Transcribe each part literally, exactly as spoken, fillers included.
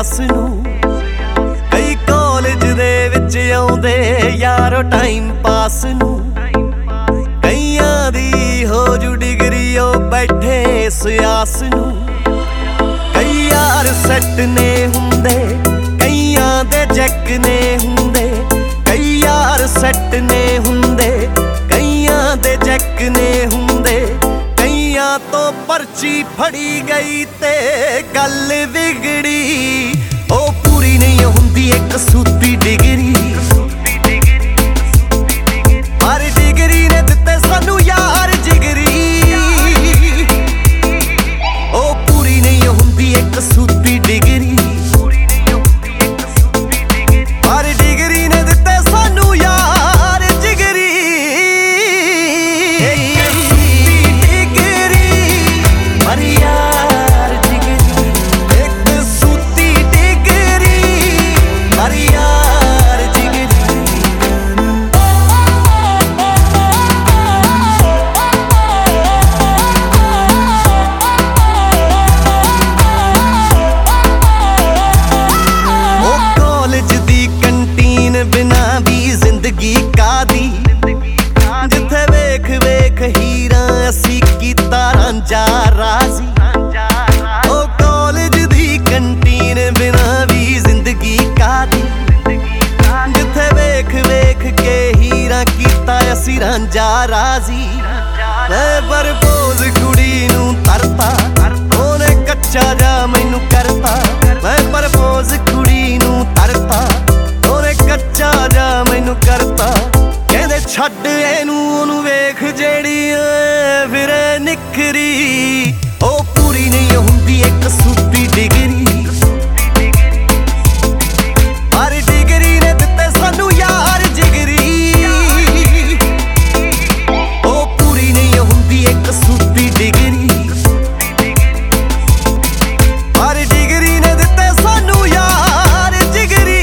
ਆਸ ਨੂੰ। ਕਈ ਕਾਲਜ ਦੇ ਵਿੱਚ ਆਉਂਦੇ ਯਾਰੋ ਟਾਈਮ ਪਾਸ ਨੂੰ। ਕਈਆਂ ਦੀ ਹੋ ਜੂ ਡਿਗਰੀ ਉਹ ਬੈਠੇ ਇਸ ਆਸ ਨੂੰ। ਕਈ ਯਾਰ ਸੈੱਟ ਨੇ ਹੁੰਦੇ, ਕਈਆਂ ਦੇ ਜੈਕ ਨੇ ਹੁੰਦੇ। ਕਈ ਯਾਰ ਸੈੱਟ ਨੇ ਹੁੰਦੇ, ਕਈਆਂ ਦੇ ਜੈਕ ਨੇ ਹੁੰਦੇ। ਕਈਆਂ ਤੋਂ ਪਰਚੀ ਫੜੀ ਗਈ ਤੇ ਗੱਲ ਵਿਗੜੀ। ਉਹ ਪੂਰੀ ਨਹੀਂ ਹੁੰਦੀ ਇੱਕ ਸੂਤੀ ਡਿਗਰੀ, ਪਰ ਡਿਗਰੀ ਨੇ ਦਿੱਤੇ ਸਾਨੂੰ ਯਾਰ ਜਿਗਰੀ। ਉਹ ਪੂਰੀ ਨਹੀਂ ਹੁੰਦੀ ਇੱਕ ਸੂਤੀ ਡਿਗਰੀ, ਪਰ ਡਿਗਰੀ ਨੇ ਦਿੱਤੇ ਸਾਨੂੰ ਯਾਰ ਜਿਗਰੀ। ਇੱਕ ਸੂਤੀ ਡਿਗਰੀ ਪਰ ਯਾਰ ਜਿਗਰੀ, ਇੱਕ ਸੂਤੀ ਡਿਗਰੀ ਪਰ ਯਾਰ ਜਿਗਰੀ। ਉਹ ਕਾਲਜ ਦੀ ਕੰਟੀਨ ਬਿਨਾ ਵੀ ਜ਼ਿੰਦਗੀ ਕਾਦੀ, ਜਿੱਥੇ ਵੇਖ ਵੇਖ ਹੀਰਾਂ ਅਸੀਂ ਕੀਤਾ ਰਾਂਝਾ ਰਾਜ਼ੀ। ਉਹ ਕਾਲਜ ਦੀ ਕੰਟੀਨ ਬਿਨਾ ਵੀ ਜ਼ਿੰਦਗੀ ਕਾਦੀ, ਜਿੱਥੇ ਵੇਖ ਵੇਖ ਕੇ ਹੀਰਾਂ ਕੀਤਾ ਅਸੀਂ ਰਾਂਝਾ ਰਾਜ਼ੀ। ਮੈਂ ਪ੍ਰਪੋਜ਼ ਕੁੜੀ ਨੂੰ ਤਰਤਾ, ਉਹਨੇ ਕੱਚਾ ਜਾ ਮੈਨੂੰ ਕਰਤਾ। ਮੈਂ ਪ੍ਰਪੋਜ਼ ਕੁੜੀ ਨੂੰ ਤਰਤਾ, ਉਹਨੇ ਕੱਚਾ ਜਾ ਮੈਨੂੰ ਕਰਤਾ। ਕਹਿੰਦੇ ਛੱਡ ਇਹਨੂੰ ਉਹਨੂੰ ਵੇਖ ਜਿਹੜੀ ਏ ਫਿਰੇ ਨਿਖਰੀ। ਉਹ ਪੂਰੀ ਨਹੀਂ ਹੁੰਦੀ ਇੱਕ ਸੂਤੀ ਡਿਗਰੀ, ਪਰ ਡਿਗਰੀ ਨੇ ਦਿੱਤੇ ਸਾਨੂੰ ਯਾਰ ਜਿਗਰੀ। ਉਹ ਪੂਰੀ ਨਹੀਂ ਹੁੰਦੀ ਇੱਕ ਸੂਤੀ ਡਿਗਰੀ, ਪਰ ਡਿਗਰੀ ਨੇ ਦਿੱਤੇ ਸਾਨੂੰ ਯਾਰ ਜਿਗਰੀ।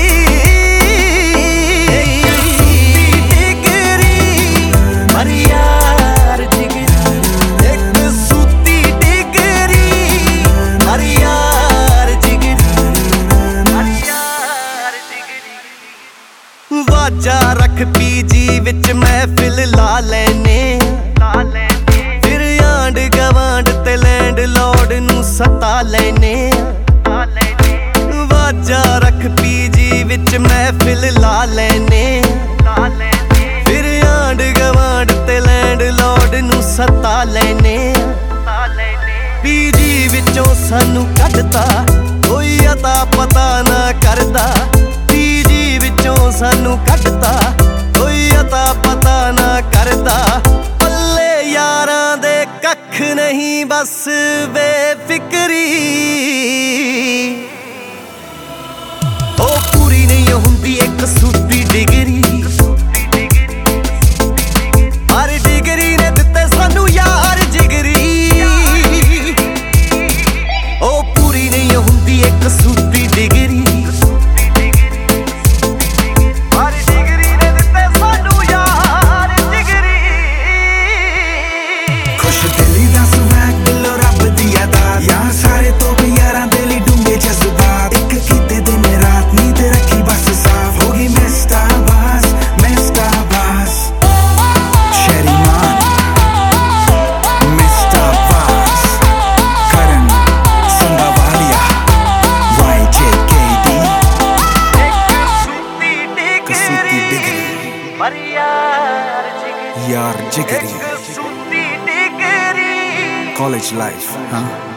ਪਰ ਯਾਰ ਜਿਗਰੀ, ਇੱਕ ਸੂਤੀ ਡਿਗਰੀ ਪਰ ਯਾਰ ਜਿਗਰੀ, ਪਰ ਯਾਰ ਜਿਗਰੀ। ਵਾਜਾ ਰੱਖ ਪੀਜੀ ਵਿੱਚ ਮਹਿਫਿਲ ਲਾ ਲੈਨੇ, ਫਿਰ ਆਂਡ ਗਵਾਂਡ ਤੇ ਲੈਂਡ ਲੋਡ ਨੂੰ ਸਤਾ ਲੈਨੇ। ਵਾਜਾ ਰੱਖ ਪੀਜੀ ਵਿੱਚ ਮਹਿਫਿਲ ਲਾ ਲੈਨੇ, ਫਿਰ ਆਂਡ ਗਵਾਂਡ ਤੇ ਲੈਂਡ ਲੋਡ ਨੂੰ ਸਤਾ ਲੈਨੇ। ਪੀਜੀ ਵਿੱਚੋਂ ਸਾਨੂੰ ਕੱਢਤਾ ਕੋਈ ਅਤਾ ਪਤਾ ਨਾ ਕਰਦਾ। ਪੀਜੀ ਵਿੱਚੋਂ ਸਾਨੂੰ ਕੱਢਤਾ ਕੋਈ ਅਤਾ ਪਤਾ ਨਾ ਕਰਦਾ। ਪੱਲੇ ਯਾਰਾਂ ਦੇ ਕੱਖ ਨਹੀਂ ਬਸ ਬੇਫਿਕਰੀ। ਉਹ ਪੂਰੀ ਨਹੀਂ ਹੁੰਦੀ ਇੱਕ ਸੂਤੀ ਡਿਗਰੀ, ਪਰ ਡਿਗਰੀ ਨੇ ਦਿੱਤੇ ਸਾਨੂੰ ਯਾਰ ਜਿਗਰੀ। ਉਹ ਪੂਰੀ ਨਹੀਂ ਹੁੰਦੀ ਇੱਕ ਸੂਤੀ ਡਿਗਰੀ, ਪਰ ਡਿਗਰੀ ਨੇ ਦਿੱਤੇ ਸਾਨੂੰ ਯਾਰ ਜਿਗਰੀ। ਖੁਸ਼ ਦਿਲੀ ਦਾ ਸਵੈਗ ਦਿਲੋਂ ਰੱਬ ਦੀ ਅਦਾ, ਯਾਰ ਸਾਰੇ ਤੋਂ ਵੀ ਯਾਰਾਂ ਦੇ ਲਈ ਡੂੰਘੇ ਜਜ਼ਬਾਤ। ਇੱਕ ਕੀਤੇ ਦਿਨ ਰਾਤ ਨੀਂਦ ਰੱਖੀ ਬਸ ਸਾਫ਼, ਹੋ ਗਈ ਮਿਸਟਾ ਬਾਸ ਮਿਸਟਾ ਬਾਸ। ਸ਼ੈਰੀਮਾਨ ਮਿਸਟਾ ਬਾਸ, ਕਰਨ ਸੰਗਾਵਾਲੀਆ ਵਾਈ ਜੇ ਕੇ ਡੀ। ਇੱਕ ਸੂਤੀ ਡਿਗਰੀ ਪਰ ਯਾਰ ਜਿਗਰੀ, ਯਾਰ ਜਿਗਰੀ ਇੱਕ ਸੂਤੀ ਡਿਗਰੀ। college life, huh?